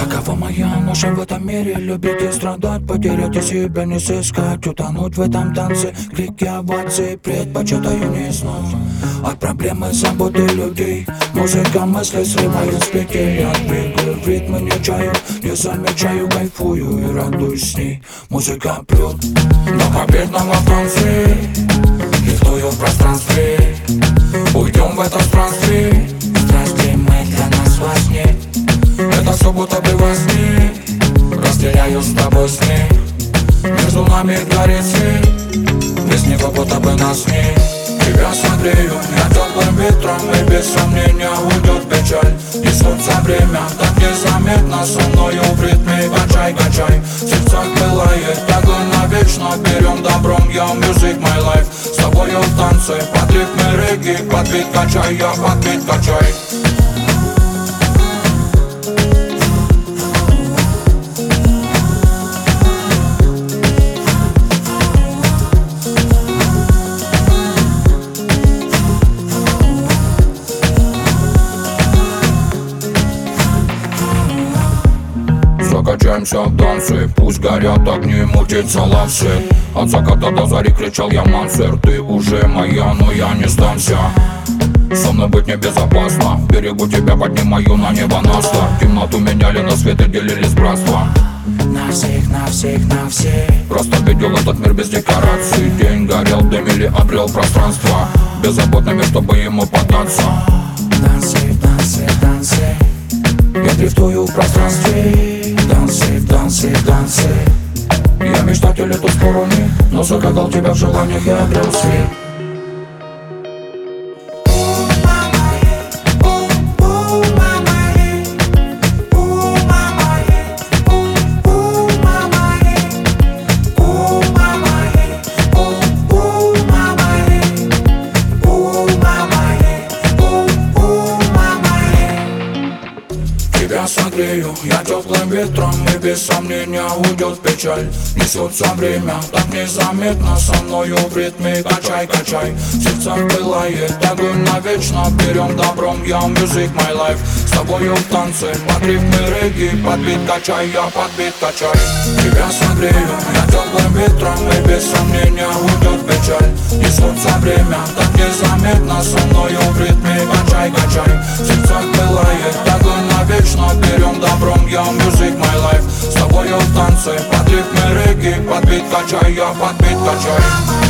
Такова моя ноша в этом мире. Любить и страдать, потерять и себя не сыскать. Утонуть в этом танце, крики овации предпочитаю не знать. От проблемы заботы людей музыка мысли срывает с петель. Я двигаю в ритм, не чаю, не замечаю, кайфую и радуюсь с ней. Музыка прет до победного танца. Летую в пространстве, уйдем в этом странстве. Страсти мы для нас важнее. Это все будто бы во сне. Разделяю с тобой сны. Между нами горит свет. Без него будто бы нас нет. Тебя согрею я теплым ветром, и без сомнения уйдет печаль. Несутся время, так незаметно со мною в ритме. Качай, качай, в сердцах пылает огонь навечно. Берем добром, я music my life. С тобою в танце, под ритмы регги. Под бит качай, я под бит качай. Закачаемся в танце, пусть горят огни, мутится лавсет. От заката до зари кричал я мансер. Ты уже моя, но я не сдамся. Со мной быть небезопасно. Берегу тебя, поднимаю на небо наста. Темноту меняли на свет и делили с братством. На всех, на всех, на всех. Просто видел этот мир без декораций. День горел, дым или обрел пространство. Беззаботными, чтобы ему податься. Дансы, дансы, дансы. Я дрифтую в пространстве. Дансы, дансы, дансы. Я мечтатель эту стороны, но загадал тебя в желаниях, я обрел свет. Тебя согрею я теплым ветром, и без сомнения уйдет печаль. Несется время, так незаметно со мною в ритме. Качай, качай, в сердцах пылает огонь навечно. Берем добром, я music my life. С тобою в танце, под ритмы регги. Под бит качай, я под бит качай. Тебя согрею я теплым ветром, и без сомнения уйдет печаль. Несется время, так незаметно со мною в ритме. Качай, качай, в сердцах пылает огонь навечно. Берем добром, я music my life. С тобою в танце, под ритмы регги. Под бит качай, я под бит качай.